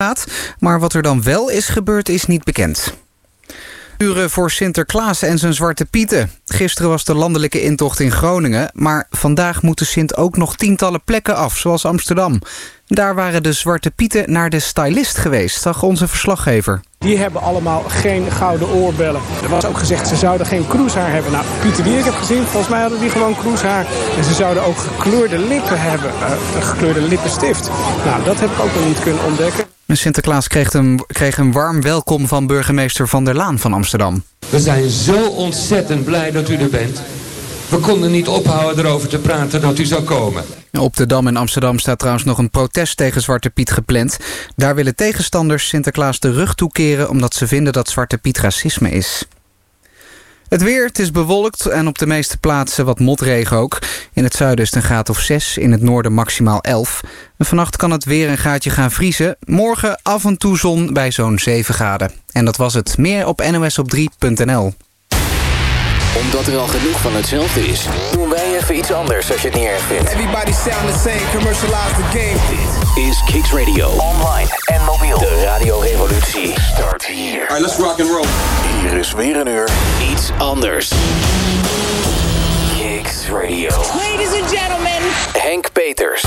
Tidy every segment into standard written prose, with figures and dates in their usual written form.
gaat. Maar wat er dan wel is gebeurd is niet bekend. Uren voor Sinterklaas en zijn Zwarte Pieten. Gisteren was de landelijke intocht in Groningen, maar vandaag moeten Sint ook nog tientallen plekken af, zoals Amsterdam. Daar waren de Zwarte Pieten naar de stylist geweest, zag onze verslaggever. Die hebben allemaal geen gouden oorbellen. Er was ook gezegd, ze zouden geen kroeshaar hebben. Nou, Pieten die ik heb gezien, volgens mij hadden die gewoon kroeshaar. En ze zouden ook gekleurde lippen hebben, een gekleurde lippenstift. Nou, dat heb ik ook nog niet kunnen ontdekken. Sinterklaas kreeg een warm welkom van burgemeester Van der Laan van Amsterdam. We zijn zo ontzettend blij dat u er bent. We konden niet ophouden erover te praten dat u zou komen. Op de Dam in Amsterdam staat trouwens nog een protest tegen Zwarte Piet gepland. Daar willen tegenstanders Sinterklaas de rug toekeren omdat ze vinden dat Zwarte Piet racisme is. Het weer, het is bewolkt en op de meeste plaatsen wat motregen ook. In het zuiden is het een graad of 6, in het noorden maximaal 11. En vannacht kan het weer een gaatje gaan vriezen. Morgen af en toe zon bij zo'n 7 graden. En dat was het. Meer op nosop3.nl. Omdat er al genoeg van hetzelfde is, doen wij even iets anders als je het niet erg vindt. Everybody sound the same, commercialize the game. Dit is Kicks Radio. Online en mobiel. De radiorevolutie start hier. Alright, let's rock and roll. Hier is weer een uur iets anders. Kicks Radio. Ladies and gentlemen. Henk Peters.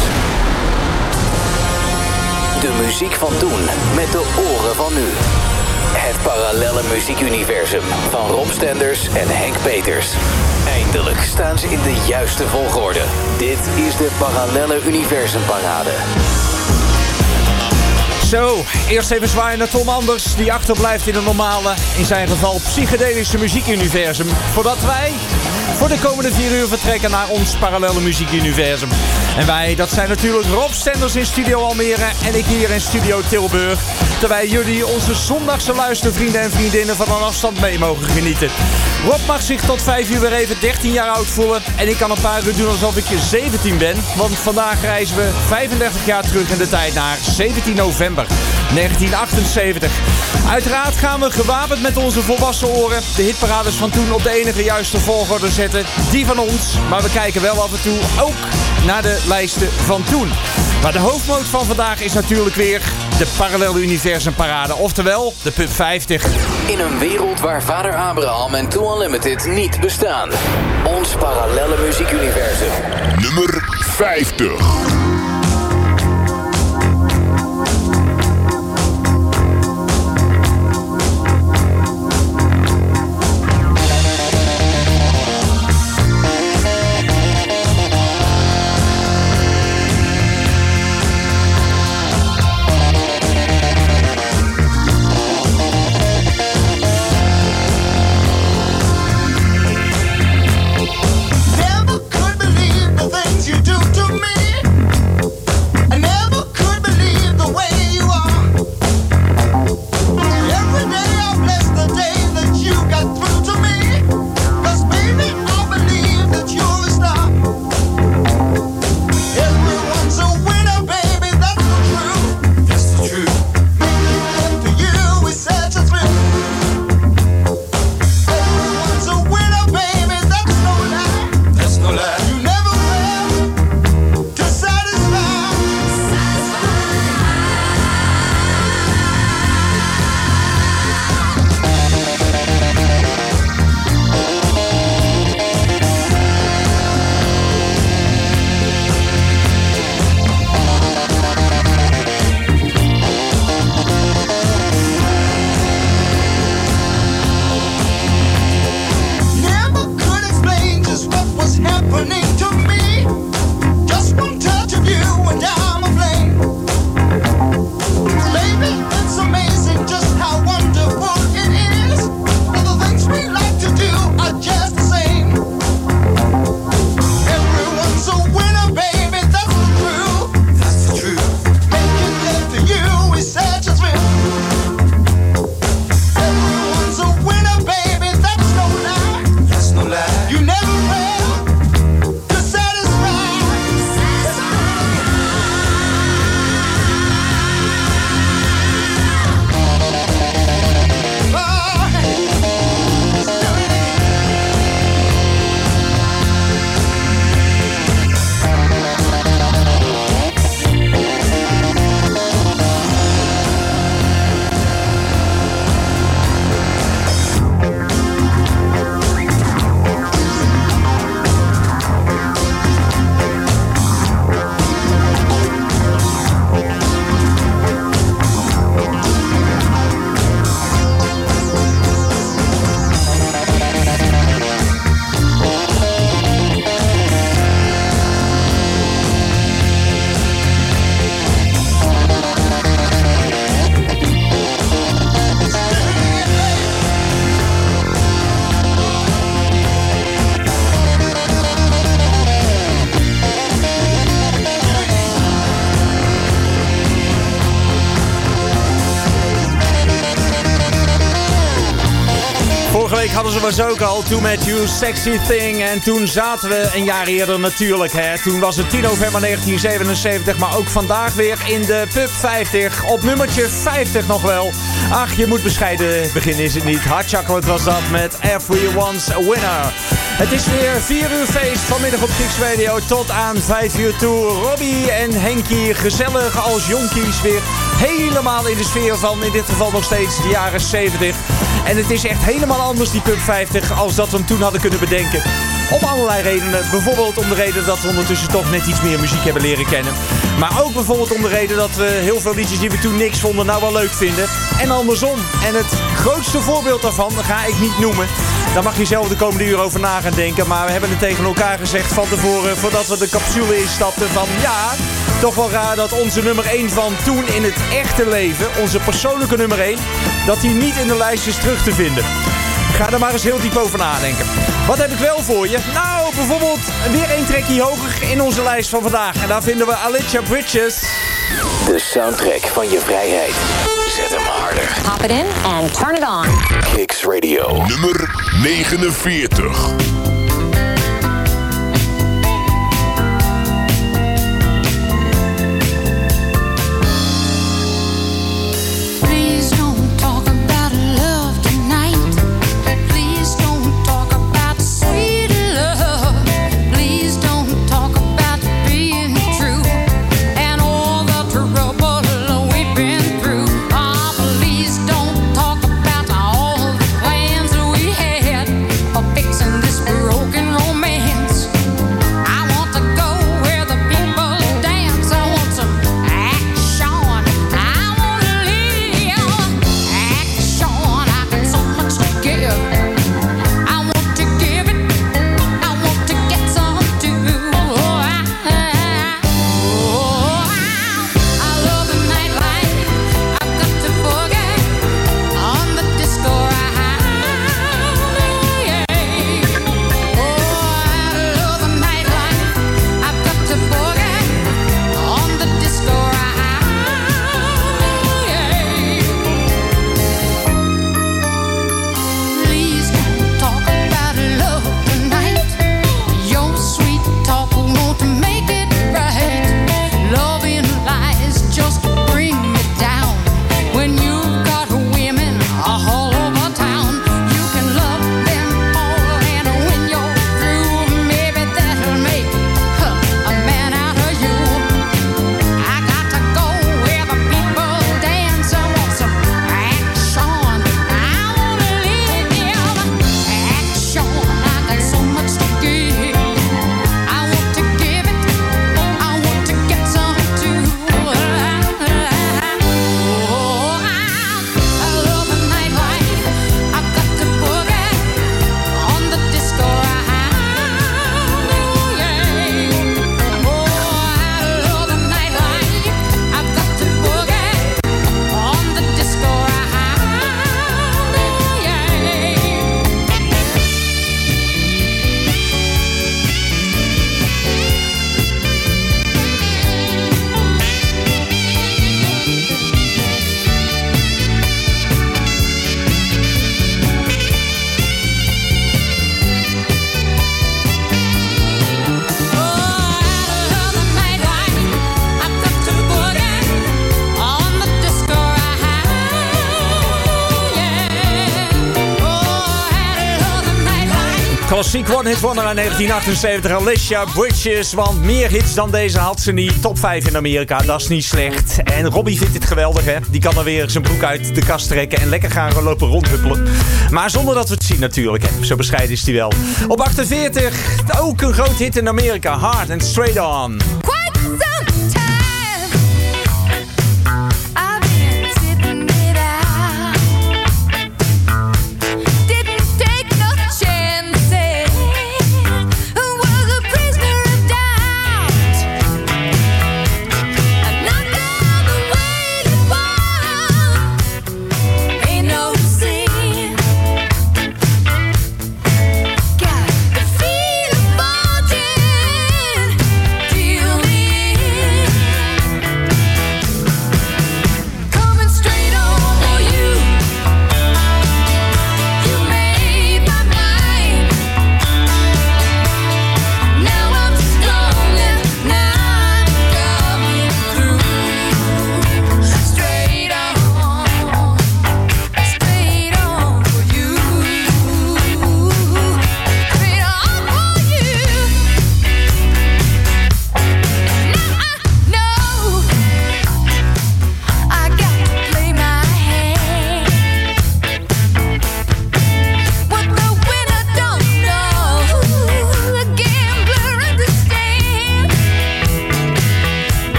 De muziek van toen met de oren van nu. Het parallelle muziekuniversum van Rob Stenders en Henk Peters. Eindelijk staan ze in de juiste volgorde. Dit is de Parallelle Universumparade. Zo, eerst even zwaaien naar Tom Anders, die achterblijft in een normale, in zijn geval psychedelische muziekuniversum. Voordat wij voor de komende 4 uur vertrekken naar ons parallelle muziekuniversum. En wij, dat zijn natuurlijk Rob Stenders in Studio Almere en ik hier in Studio Tilburg. Terwijl jullie onze zondagse luistervrienden en vriendinnen van een afstand mee mogen genieten. Rob mag zich tot 5 uur weer even 13 jaar oud voelen. En ik kan een paar uur doen alsof ik 17 ben. Want vandaag reizen we 35 jaar terug in de tijd naar 17 november 1978. Uiteraard gaan we gewapend met onze volwassen oren de hitparades van toen op de enige juiste volgorde zetten. Die van ons. Maar we kijken wel af en toe ook naar de lijsten van toen. Maar de hoofdmoot van vandaag is natuurlijk weer de Parallelle Universumparade. Oftewel de Pub 50. In een wereld waar Vader Abraham en Too Unlimited niet bestaan. Ons parallelle muziekuniversum. Nummer 50. Never could believe the things you do to me. week hadden ze was ook al To Met You, Sexy Thing. En toen zaten we een jaar eerder natuurlijk. Hè. Toen was het 10 november 1977. Maar ook vandaag weer in de Pub 50. Op nummertje 50 nog wel. Ach, je moet bescheiden beginnen, is het niet. Hot Chocolate was dat met Everyone's a Winner. Het is weer 4 uur feest vanmiddag op Kicks Radio tot aan 5 uur toe. Robbie en Henkie, gezellig als jonkies, weer helemaal in de sfeer van in dit geval nog steeds de jaren 70. En het is echt helemaal anders die Pub 50 als dat we hem toen hadden kunnen bedenken. Om allerlei redenen. Bijvoorbeeld om de reden dat we ondertussen toch net iets meer muziek hebben leren kennen. Maar ook bijvoorbeeld om de reden dat we heel veel liedjes die we toen niks vonden nou wel leuk vinden. En andersom. En het grootste voorbeeld daarvan ga ik niet noemen. Daar mag je zelf de komende uur over na gaan denken. Maar we hebben het tegen elkaar gezegd van tevoren voordat we de capsule instapten van ja, toch wel raar dat onze nummer 1 van toen in het echte leven, onze persoonlijke nummer 1, dat die niet in de lijst is terug te vinden. Ga er maar eens heel diep over nadenken. Wat heb ik wel voor je? Nou, bijvoorbeeld weer 1 trekje hoger in onze lijst van vandaag. En daar vinden we Alicia Bridges. De soundtrack van je vrijheid. Zet hem harder. Pop it in and turn it on. Kicks Radio. Nummer 49. Klassiek one-hit wonder uit 1978, Alicia Bridges. Want meer hits dan deze had ze niet. Top 5 in Amerika, dat is niet slecht. En Robbie vindt dit geweldig, hè. Die kan dan weer zijn broek uit de kast trekken en lekker gaan lopen rondhuppelen. Maar zonder dat we het zien natuurlijk, hè. Zo bescheiden is hij wel. Op 48, ook een groot hit in Amerika. Hard and Straight On. Feel the fortune, feel the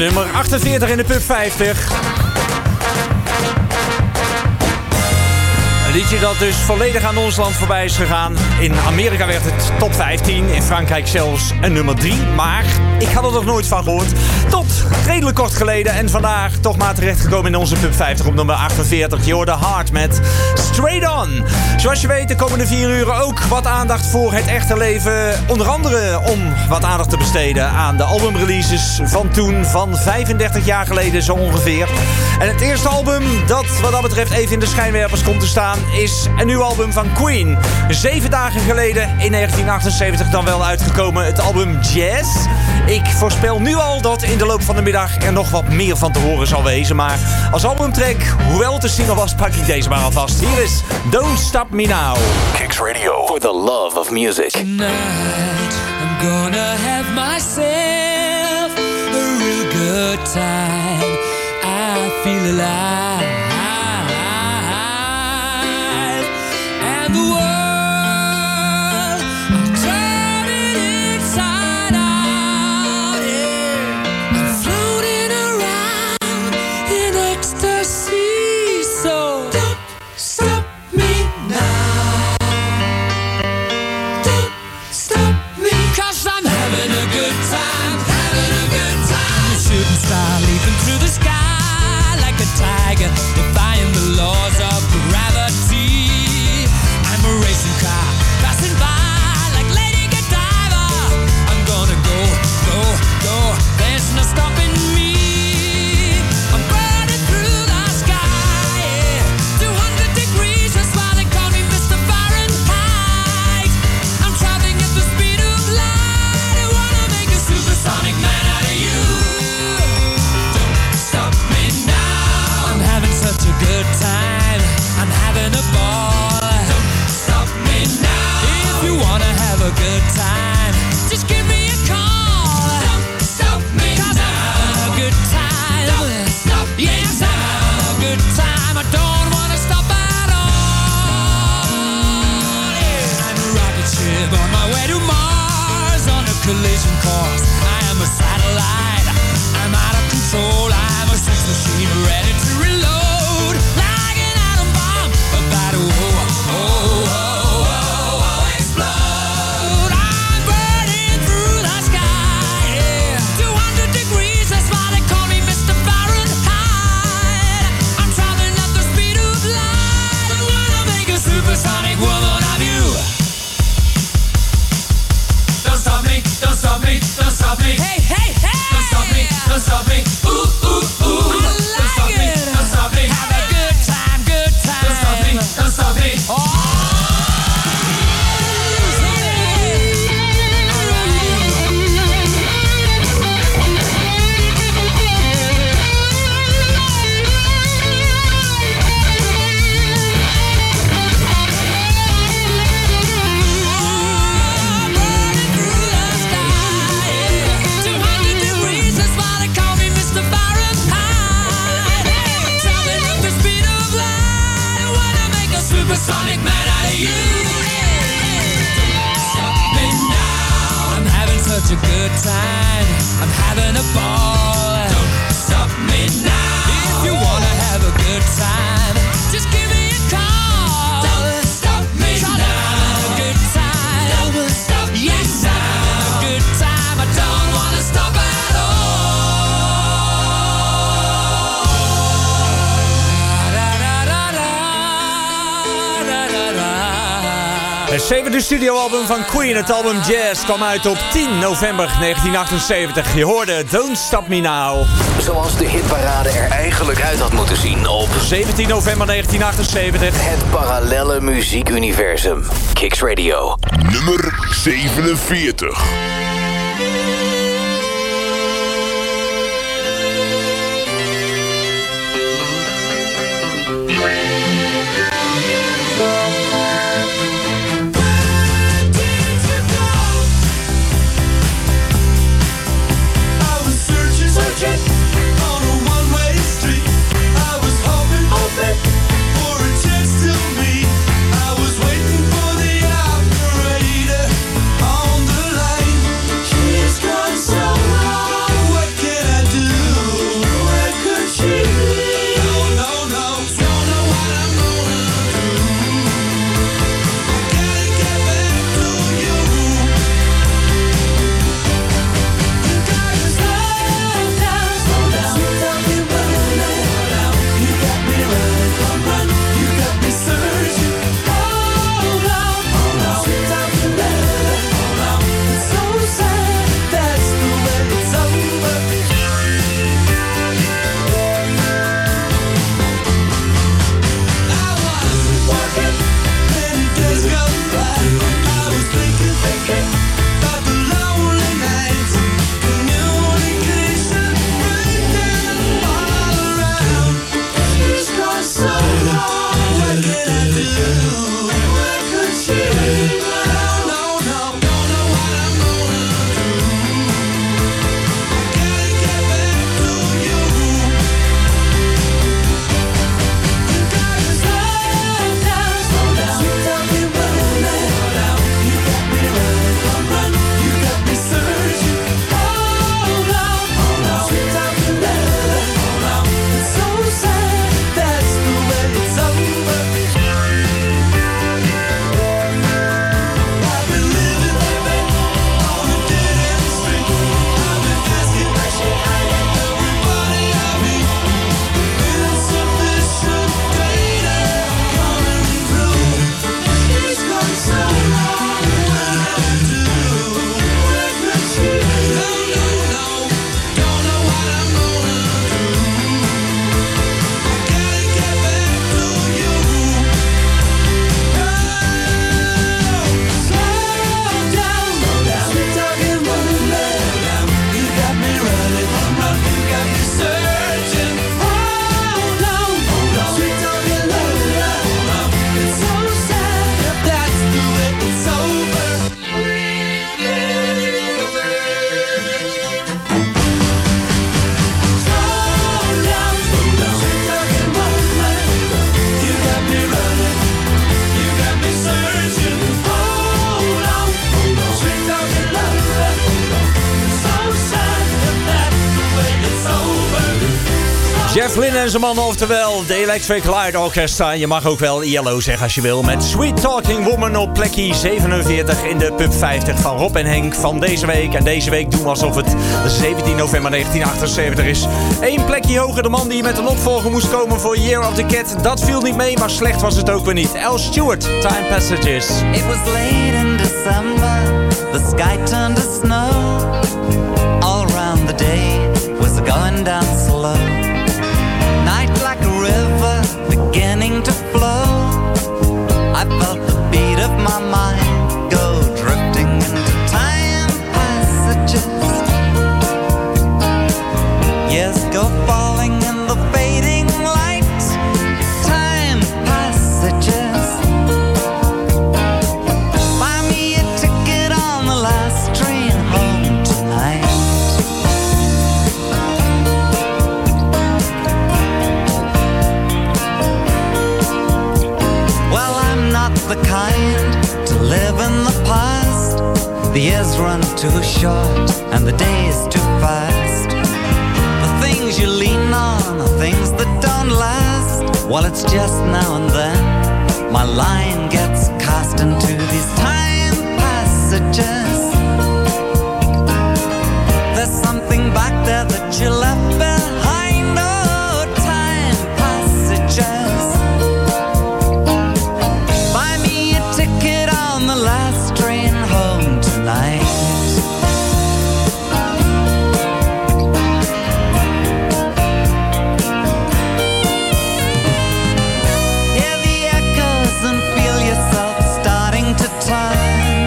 Nummer 48 in de Pub 50. Een liedje dat dus volledig aan ons land voorbij is gegaan. In Amerika werd het top 15. In Frankrijk zelfs een nummer 3. Maar ik had er nog nooit van gehoord. Tot redelijk kort geleden. En vandaag toch maar terechtgekomen in onze Pub 50 op nummer 48. Je hoorde Hard met Straight On. Zoals je weet de komende 4 uur ook wat aandacht voor het echte leven. Onder andere om wat aandacht te besteden aan de albumreleases van toen. Van 35 jaar geleden zo ongeveer. En het eerste album dat wat dat betreft even in de schijnwerpers komt te staan is een nieuw album van Queen. 7 dagen geleden in 1978 dan wel uitgekomen het album Jazz. Ik voorspel nu al dat in de loop van de middag er nog wat meer van te horen zal wezen. Maar als albumtrack, hoewel het een single was, pak ik deze maar alvast. Hier is Don't Stop Me Now. Kicks Radio. For the love of music. Tonight I'm gonna have myself a real good time. I feel alive. And the world, I'm turning inside out, yeah. I'm floating around in ecstasy. So don't stop me now. Don't stop me, 'cause I'm having a good time, having a good time. The shooting star leaping through the sky like a tiger, defying the laws of gravity. I'm a racing car passing by like Lady Godiva. I'm gonna go, go, go. There's no stopping me. I'm burning through the sky, yeah. 200 degrees, that's why they call me Mr. Fahrenheit. I'm traveling at the speed of light. I wanna make a supersonic man out of you. Don't stop me now. I'm having such a good time. I'm having a ball. If you wanna have a good time, just give me a call. Don't stop me now. I'm having a good time. Don't stop me now. I'm having a good time. I don't wanna stop at all. Yeah. I'm a rocket ship on my way to Mars on a collision course. I am a satellite. I'm out of control. I'm a sex machine ready to reload. Like an atom bomb about to supersonic woman of you. Don't stop me, don't stop me, don't stop me. Hey, hey, hey. Don't stop me, don't stop me. Ooh, ooh, ooh. I like don't stop me, don't stop me. Have a good time, good time. Don't stop me, don't stop me. Oh. Supersonic man out of you. Stop me now. I'm having such a good time. I'm having a ball. Don't stop me now. If you wanna have a good time, just give me a call. Don't stop me now. I'm having a good time. Don't stop me now. Yes, I'm having a good time. I don't wanna stop at all. Het zevende studioalbum van Queen, het album Jazz, kwam uit op 10 november 1978. Je hoorde Don't Stop Me Now. Zoals de hitparade er eigenlijk uit had moeten zien op 17 november 1978. Het parallelle muziekuniversum. Kicks Radio. Nummer 47. On a one-way street, I was hoping for a chance to meet. I was waiting for the operator on the line. She's gone. Jeff Lynne en zijn mannen, oftewel de Electric Light Orchestra. Je mag ook wel Yellow zeggen als je wil. Met Sweet Talking Woman op plekje 47 in de Pub 50 van Rob en Henk van deze week. En deze week doen we alsof het 17 november 1978 is. 1 plekje hoger, de man die met een opvolger moest komen voor Year of the Cat. Dat viel niet mee, maar slecht was het ook weer niet. Al Stewart, Time Passages. It was late in December, the sky turned to snow. All around the day was going down slow. Night like a river beginning to flow. I felt the beat of my mind go drifting into time passages. Yes, go falling in the fading light. Time passages. Buy me a ticket on the last train home tonight. The kind to live in the past. The years run too short and the days too fast. The things you lean on are things that don't last. Well, it's just now and then my line gets cast into these time passages. There's something back there that you left behind. Oh, time passages. Last train home tonight. Hear the echoes and feel yourself starting to turn.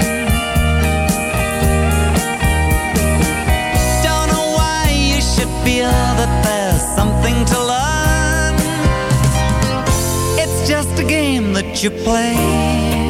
Don't know why you should feel that there's something to learn. It's just a game that you play.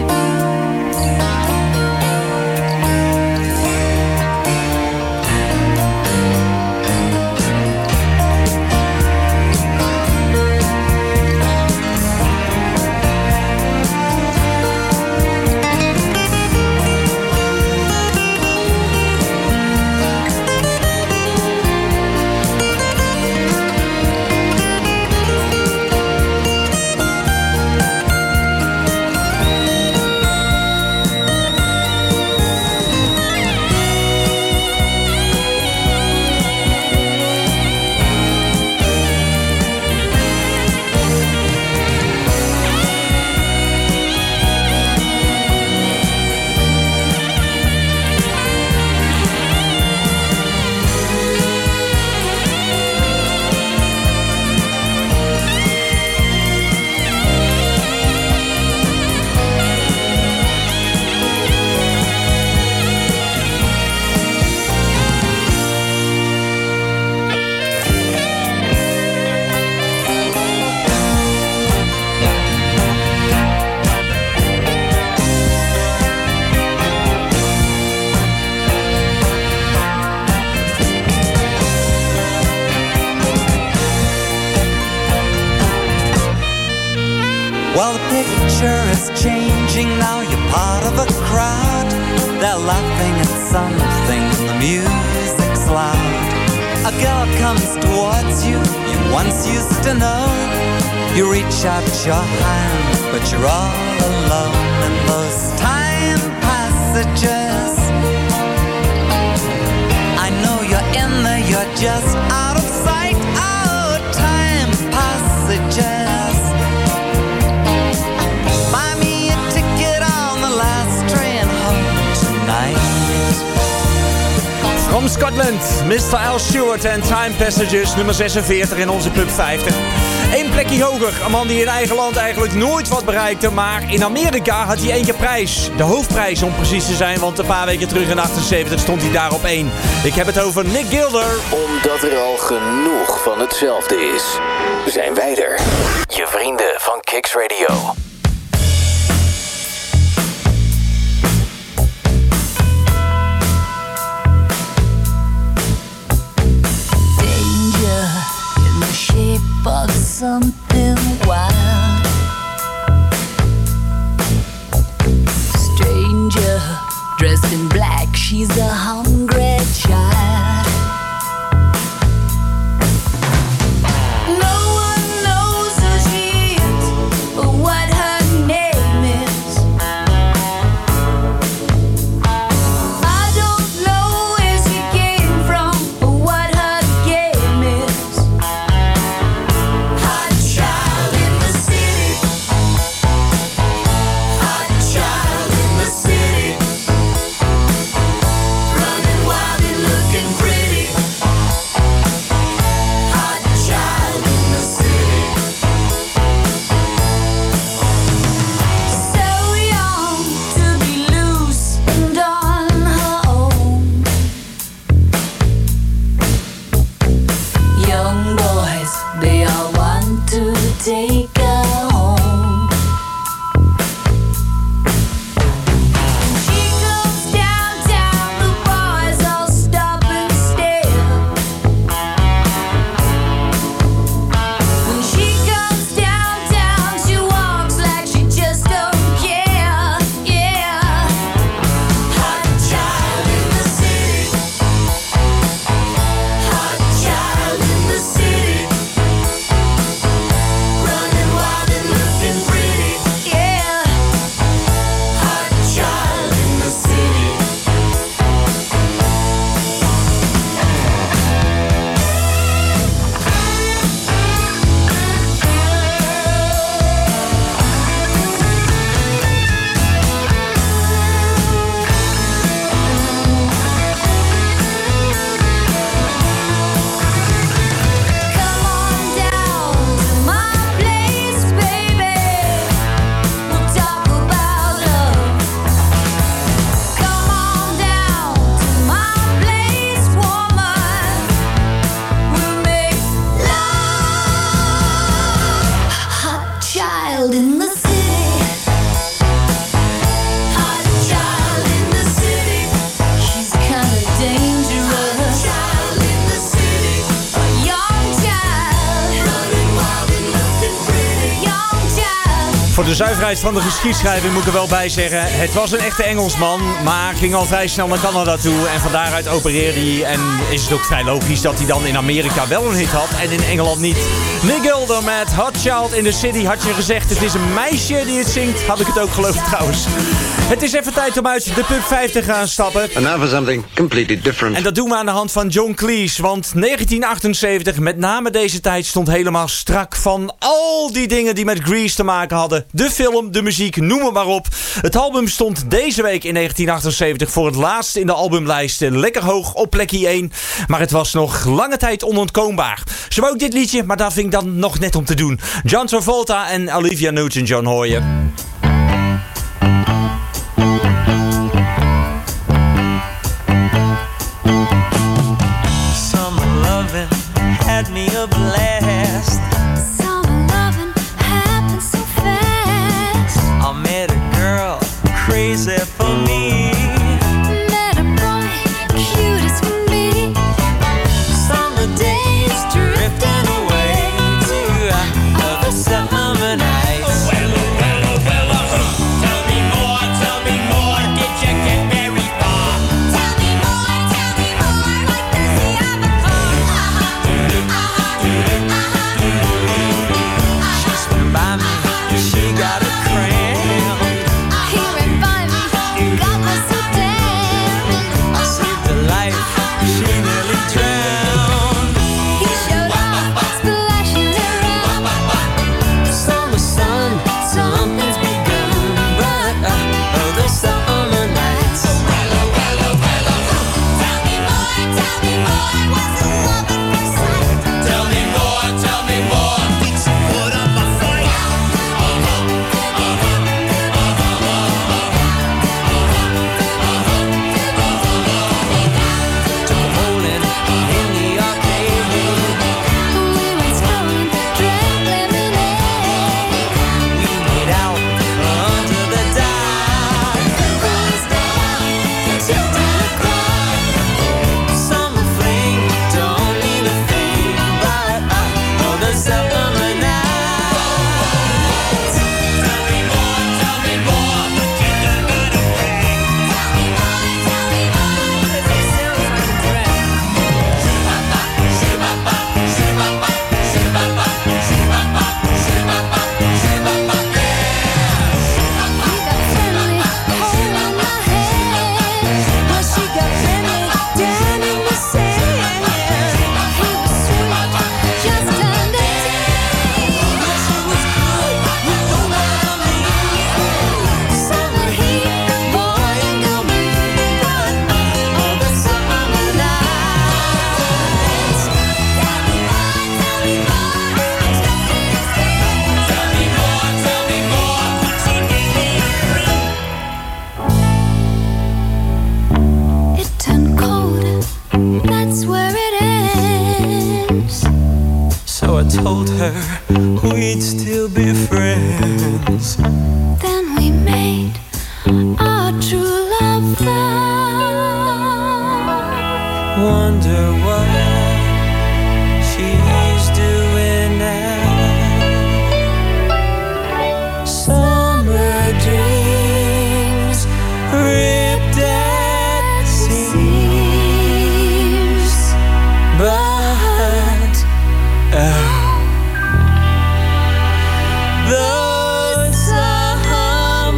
Well, the picture is changing now. You're part of a crowd. They're laughing at something. The music's loud. A girl comes towards you. You once used to know. You reach out your hand, but you're all alone in those time passages. I know you're in there. You're just out of sight. Oh, time passages. From Scotland, Mr. Al Stewart en Time Passages, nummer 46 in onze Pub 50. 1 plekje hoger, een man die in eigen land eigenlijk nooit wat bereikte, maar in Amerika had hij 1 keer prijs. De hoofdprijs om precies te zijn, want een paar weken terug in 78 stond hij daar op 1. Ik heb het over Nick Gilder. Omdat er al genoeg van hetzelfde is, zijn wij er. Je vrienden van Kicks Radio. Of something wild, stranger dressed in black, she's a hungry child. No Voor de zuiverheid van de geschiedschrijving moet ik er wel bij zeggen. Het was een echte Engelsman, maar ging al vrij snel naar Canada toe. En van daaruit opereerde hij. En is het ook vrij logisch dat hij dan in Amerika wel een hit had en in Engeland niet. Nick Gilder met Hot Child in the City. Had je gezegd, het is een meisje die het zingt. Had ik het ook geloofd trouwens. Het is even tijd om uit de pub 50 te gaan stappen. And now for something completely different. En dat doen we aan de hand van John Cleese. Want 1978, met name deze tijd, stond helemaal strak van al die dingen die met Grease te maken hadden. De film, de muziek, noem het maar op. Het album stond deze week in 1978 voor het laatst in de albumlijsten. Lekker hoog op plekje 1. Maar het was nog lange tijd onontkoombaar. Zo ook dit liedje, maar daar vind ik dan nog net om te doen. John Travolta en Olivia Newton-John hoor je. Had me a blast. Summer loving happened so fast. I met a girl crazy for me. Met a boy cute as can be. Summer days drifting away to other summer nights. Tell me more, did you get very far? Tell me more, like does he have a car? She swam by me, she got a cramp. He ran by me, got me so damn. I saved her life, she nearly drowned. He showed up, splashing around. Summer sun, something's begun, but other summer nights. Tell me more, was it love at first sight? Tell me more, let's put up a fight. Took a bowling in the arcade. We went strolling, drank lemonade. We made out under the dark. We stayed out till 10 o'clock. Summer fling don't mean a thing, but other summer nights. Tell me more, but you done got a ring. He got friendly, holding my hand. Well, she got friendly, down in the sand. He was sweet, just under 10. She was good, you know what I mean. Summer heat, boy and girl meet, but Other summer nights. tell me more, it turned cold, that's where it ends. So I told her we'd still be friends. Then we made our true love vow. Wonder what she's doing now. Summer dreams ripped at seams, but the summer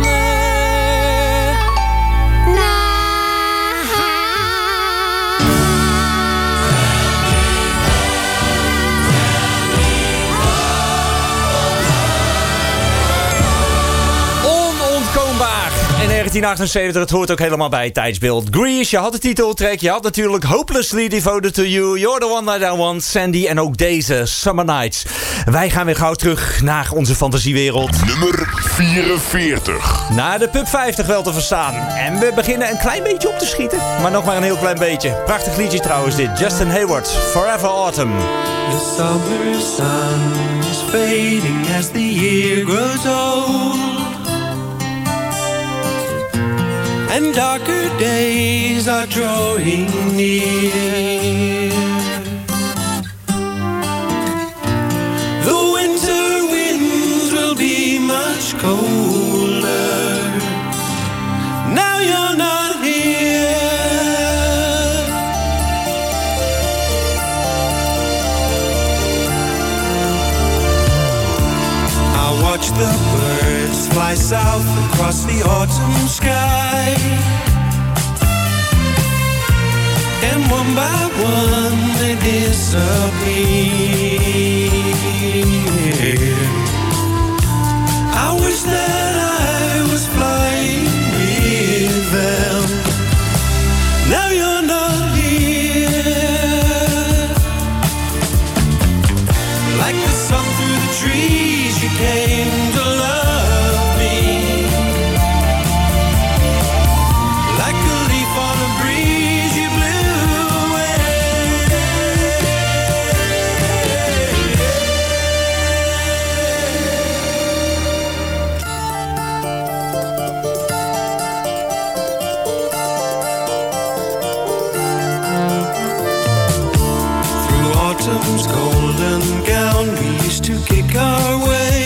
Onontkoombaar. In 1978, het hoort ook helemaal bij het tijdsbeeld. Grease, je had de titeltrack, je had natuurlijk Hopelessly Devoted to You, You're the One That I Want, Sandy en ook deze, Summer Nights. Wij gaan weer gauw terug naar onze fantasiewereld. Nummer 44. Naar de pub 50 wel te verstaan. En we beginnen een klein beetje op te schieten, maar nog maar een heel klein beetje. Prachtig liedje trouwens dit, Justin Hayward, Forever Autumn. The summer sun is fading as the year grows old, and darker days are drawing near. The winter winds will be much colder, autumn sky. And one by one they disappear. I wish that I was flying with them. Now you're not here. Like the sun through the trees, you came to love me. Like a leaf on a breeze, you blew away. Through autumn's golden gown, we used to kick our way.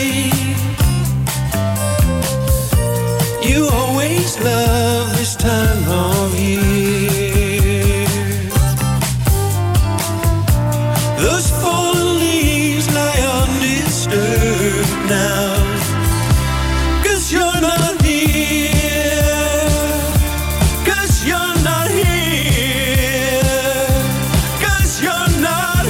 You always love this time of year. Those fallen leaves lie undisturbed now. 'Cause you're not here. 'Cause you're not here. 'Cause you're not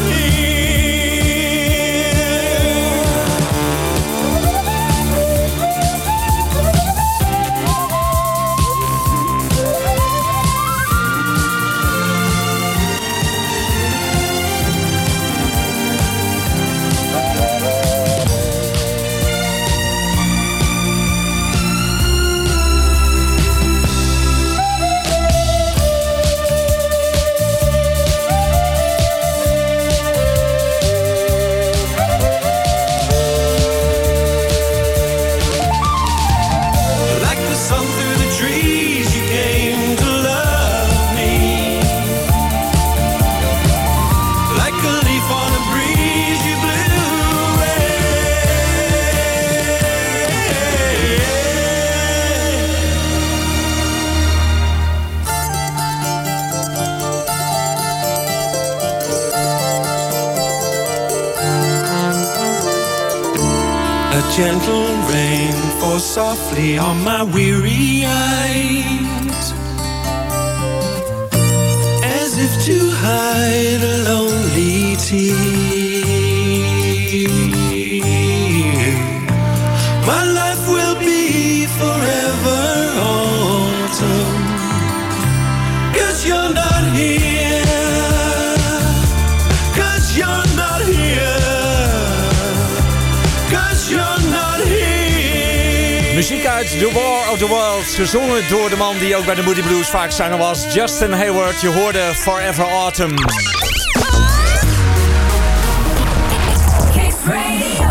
like the sun through the trees, you came to love me. Like a leaf on a breeze, you blew away. A gentle rain falls softly on my weary eyes, as if to hide a lonely tear. My life will be forever autumn, 'cause you're not here. 'Cause you're not here. 'Cause you're not here. Muziek uit The War of the Worlds, gezongen door de man die ook bij de Moody Blues vaak zanger was, Justin Hayward. Je hoorde Forever Autumn. Kicks Radio.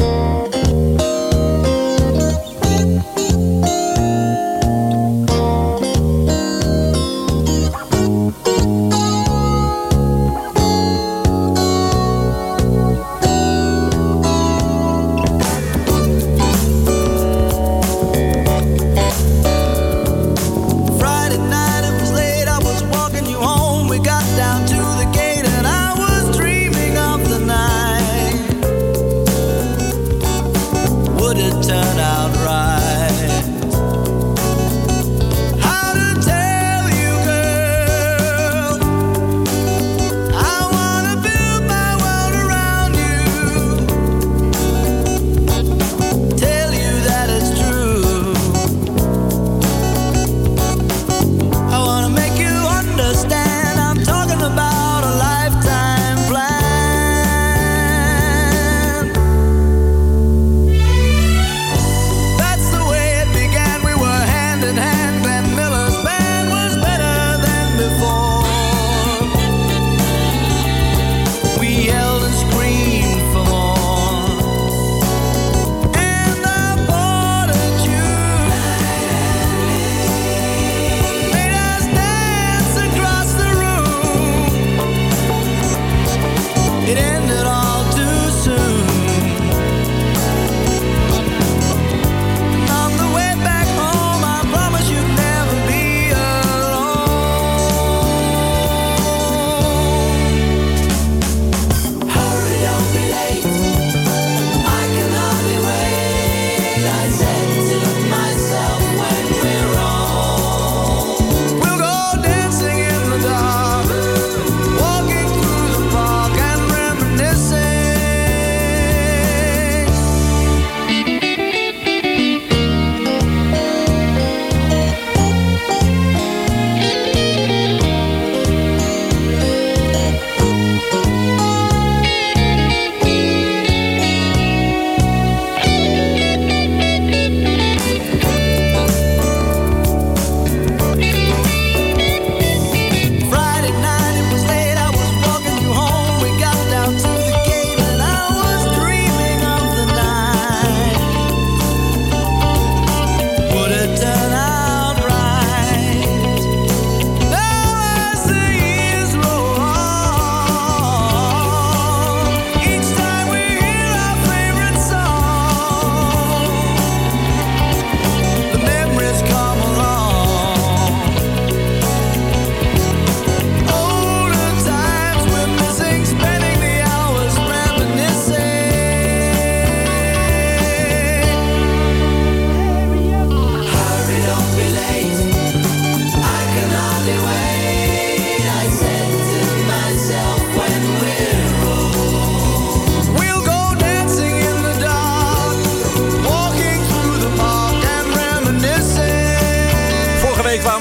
Friday night, it was late, I was walking you home. We got down to the gate and I was dreaming of the night.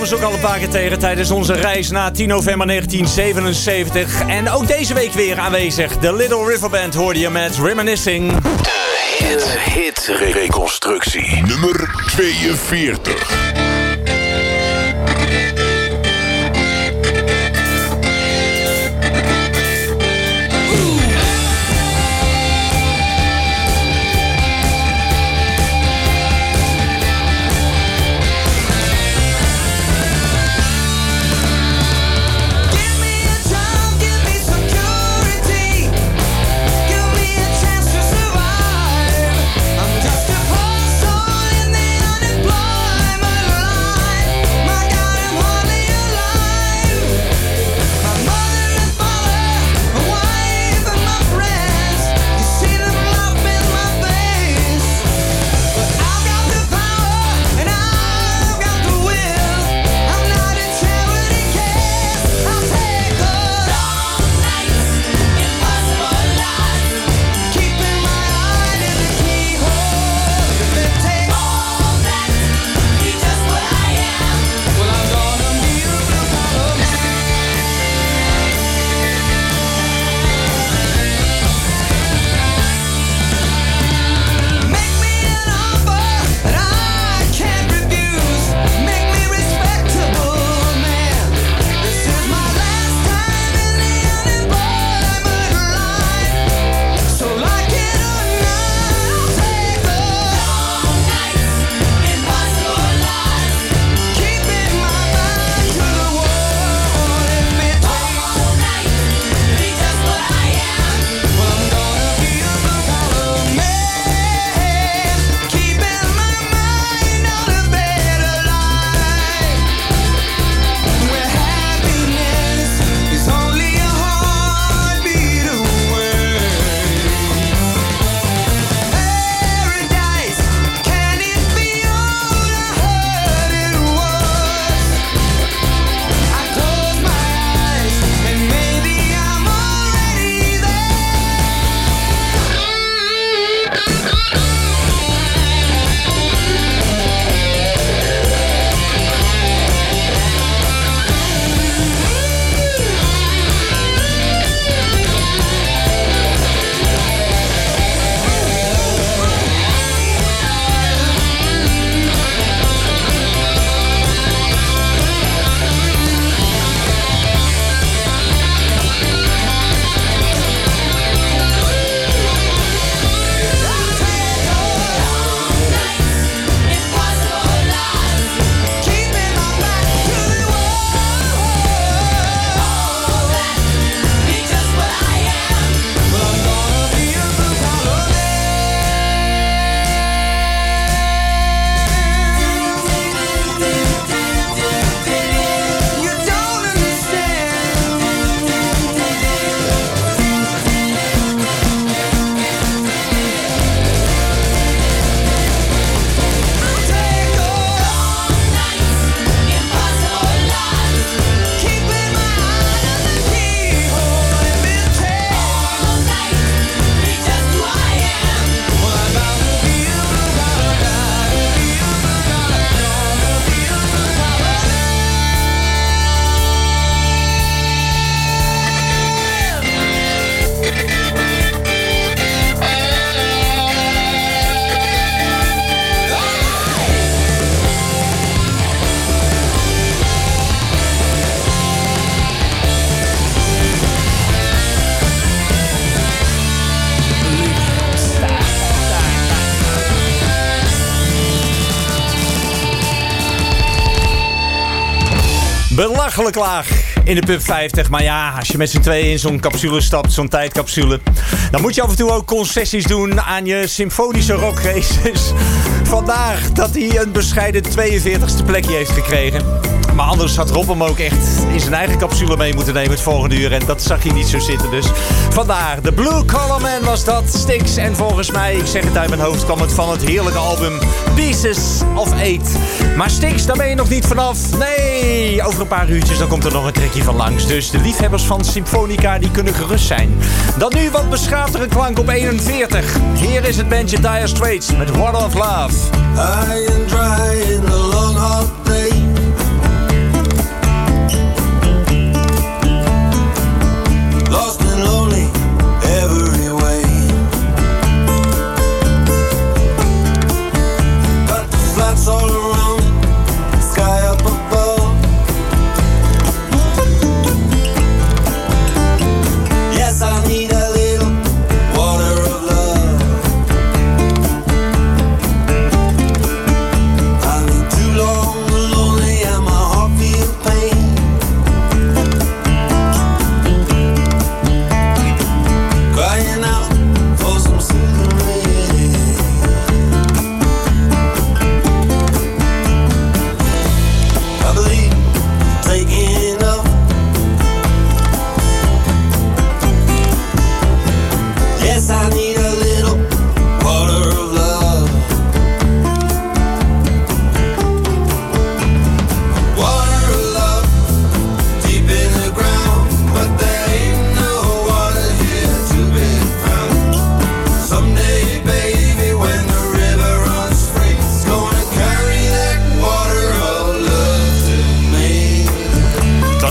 overigens ook al een paar keer tegen tijdens onze reis na 10 november 1977. En ook deze week weer aanwezig. De Little River Band hoorde je met Reminiscing. De hit reconstructie. Nummer 42. Belachelijk laag in de Pub 50. Maar ja, als je met z'n tweeën in zo'n capsule stapt, zo'n tijdcapsule, dan moet je af en toe ook concessies doen aan je symfonische rockraces. Vandaar dat hij een bescheiden 42e plekje heeft gekregen. Maar anders had Rob hem ook echt in zijn eigen capsule mee moeten nemen het volgende uur. En dat zag hij niet zo zitten. Dus vandaar, de Blue Collar Man was dat, Styx. En volgens mij, ik zeg het uit mijn hoofd, kwam het van het heerlijke album Pieces of Eight. Maar Styx, daar ben je nog niet vanaf. Nee, over een paar uurtjes dan komt er nog een trekje van langs. Dus de liefhebbers van Symfonica, die kunnen gerust zijn. Dan nu wat beschaafdere klank op 41. Hier is het bandje Dire Straits met Water of Love. High and dry in the long hot day.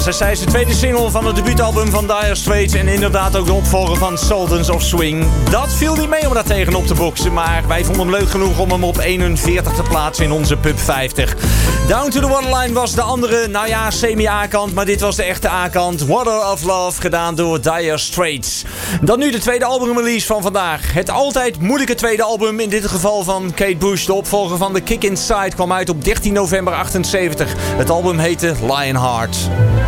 zij is de tweede single van het debuutalbum van Dire Straits en inderdaad ook de opvolger van Sultans of Swing. Dat viel niet mee om daar tegenop te boksen, maar wij vonden hem leuk genoeg om hem op 41 te plaatsen in onze Pub 50. Down to the Waterline was de andere, nou ja, semi-A-kant, maar dit was de echte A-kant. Water of Love, gedaan door Dire Straits. Dan nu de tweede albumrelease van vandaag. Het altijd moeilijke tweede album, in dit geval van Kate Bush, de opvolger van The Kick Inside, kwam uit op 13 november 78. Het album heette Lionheart.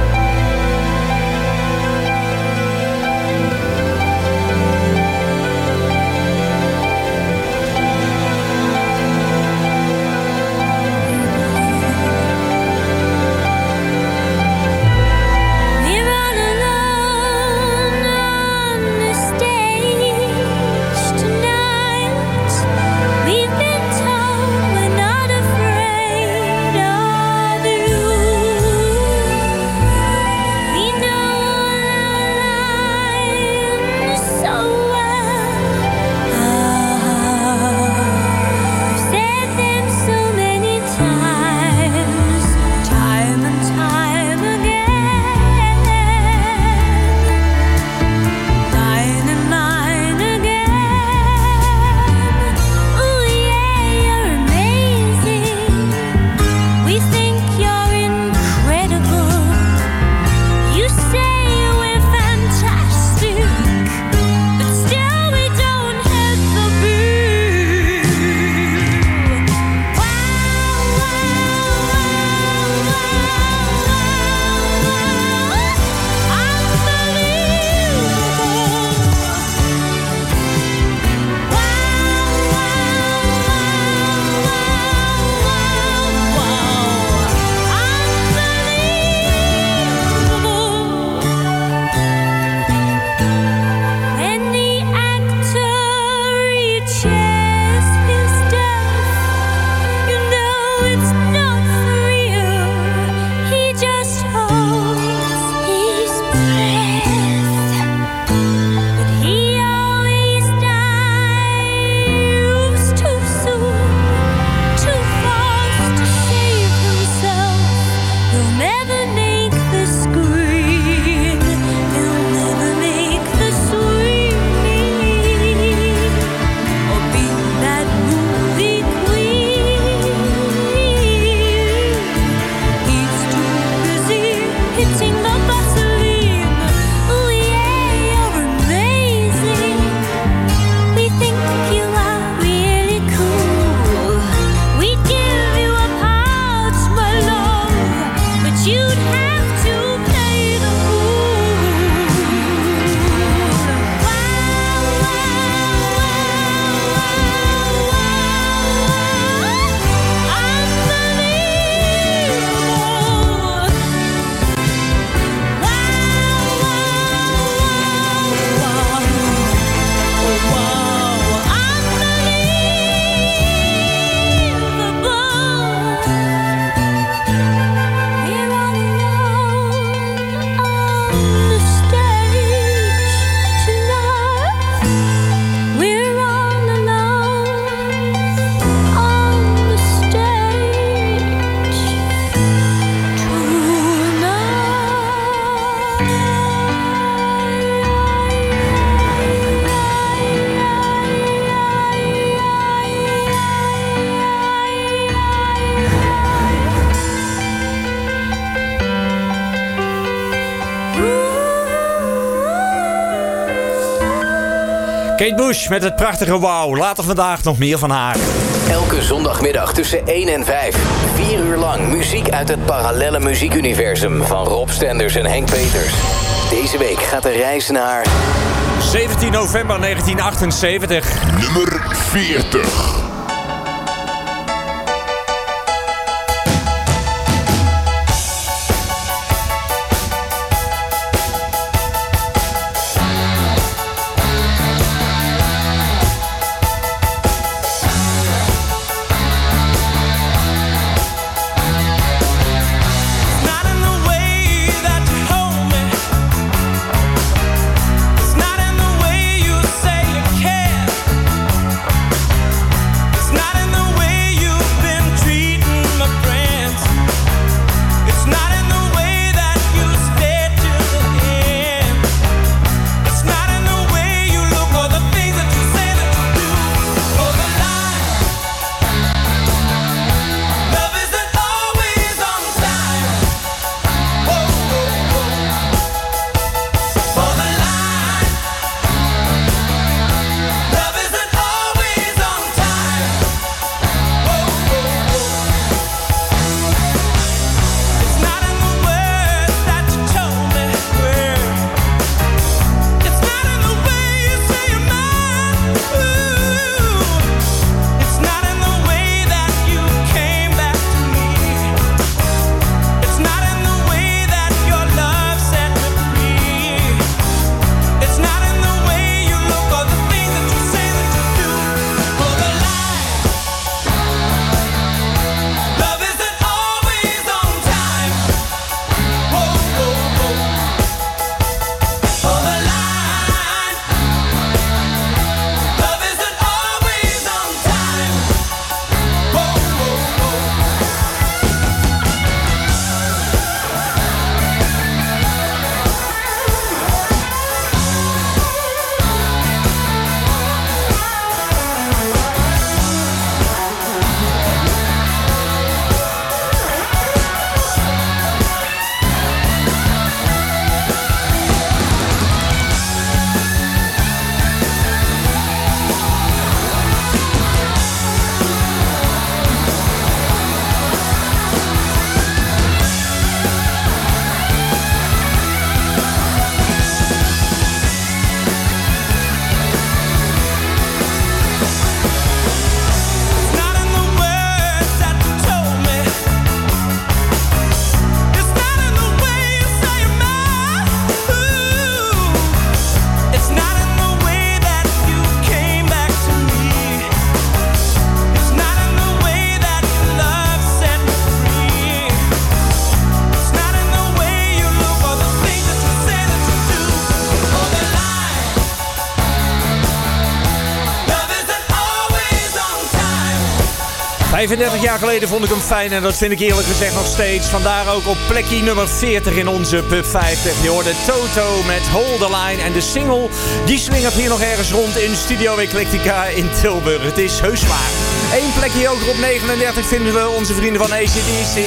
Kate Bush met het prachtige Wow. Later vandaag nog meer van haar. Elke zondagmiddag tussen 1 en 5. 4 uur lang muziek uit het parallelle muziekuniversum van Rob Stenders en Henk Peters. Deze week gaat de reis naar 17 november 1978. Nummer 40. 35 jaar geleden vond ik hem fijn en dat vind ik eerlijk gezegd nog steeds. Vandaar ook op plekje nummer 40 in onze Pub 50. Je hoorde Toto met Hold the Line en de single die swingert hier nog ergens rond in Studio Eclectica in Tilburg. Het is heus waar. Eén plekje hoger op 39 vinden we onze vrienden van AC/DC.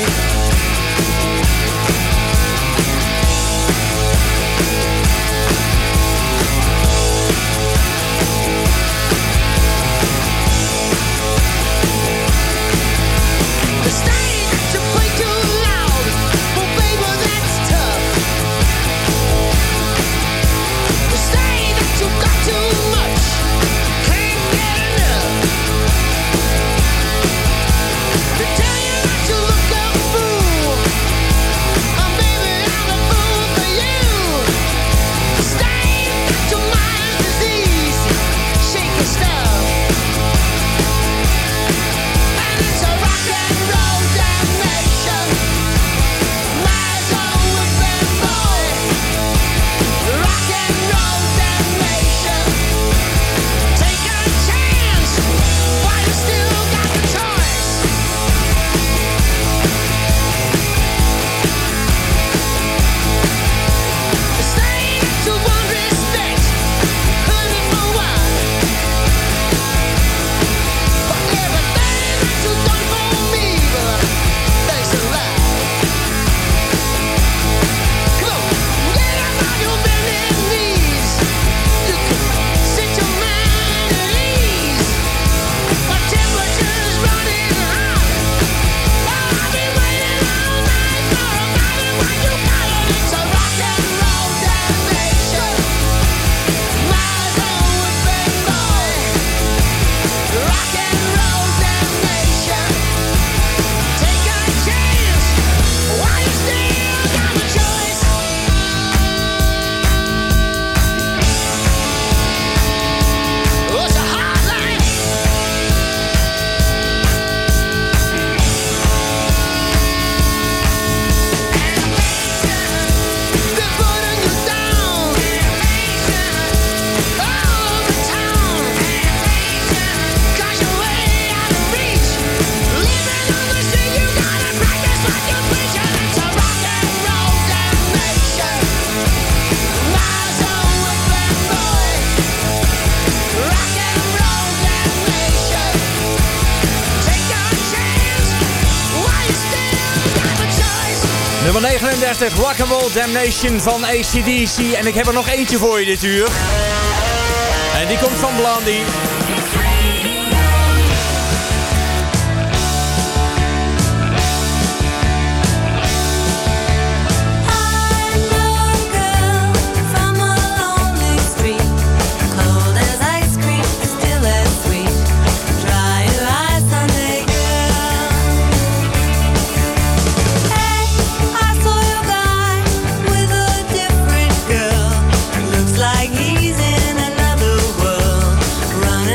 Nummer 39, Rock'n'Roll Damnation van AC/DC. En ik heb er nog eentje voor je dit uur. En die komt van Blondie. Like he's in another world, running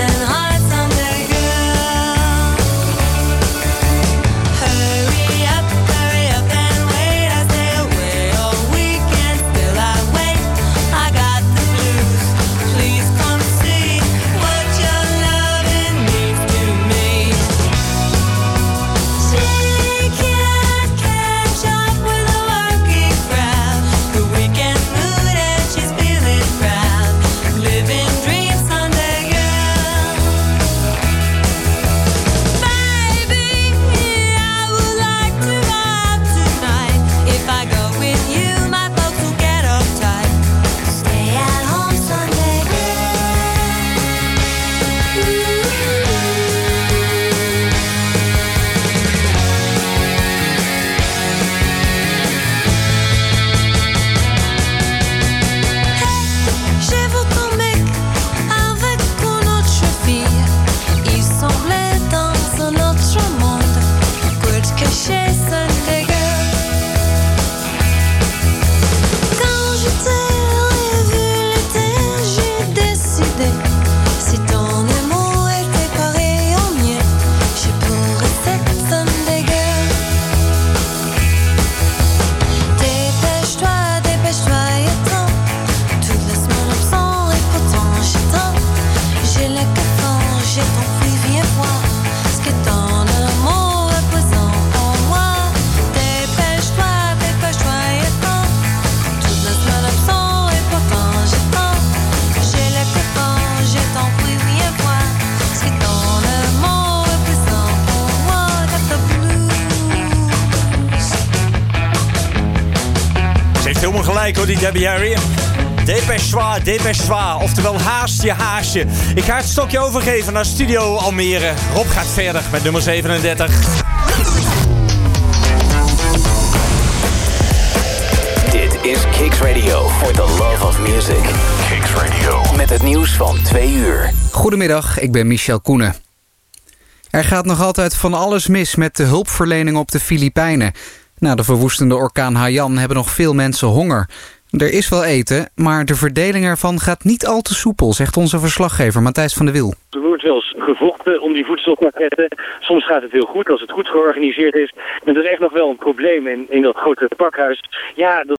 Ze heeft helemaal gelijk hoor, die Debbie Harry. Dépêche toi, oftewel haast je haasje. Ik ga het stokje overgeven naar Studio Almere. Rob gaat verder met nummer 37. Dit is Kicks Radio for the love of music. Kicks Radio. Met het nieuws van 2 uur. Goedemiddag, ik ben Michel Koenen. Er gaat nog altijd van alles mis met de hulpverlening op de Filipijnen. Na de verwoestende orkaan Haiyan hebben nog veel mensen honger. Er is wel eten, maar de verdeling ervan gaat niet al te soepel, zegt onze verslaggever Matthijs van der Wiel. Er wordt wel eens gevochten om die voedselpakketten. Soms gaat het heel goed als het goed georganiseerd is. Maar er is echt nog wel een probleem in dat grote pakhuis. Ja,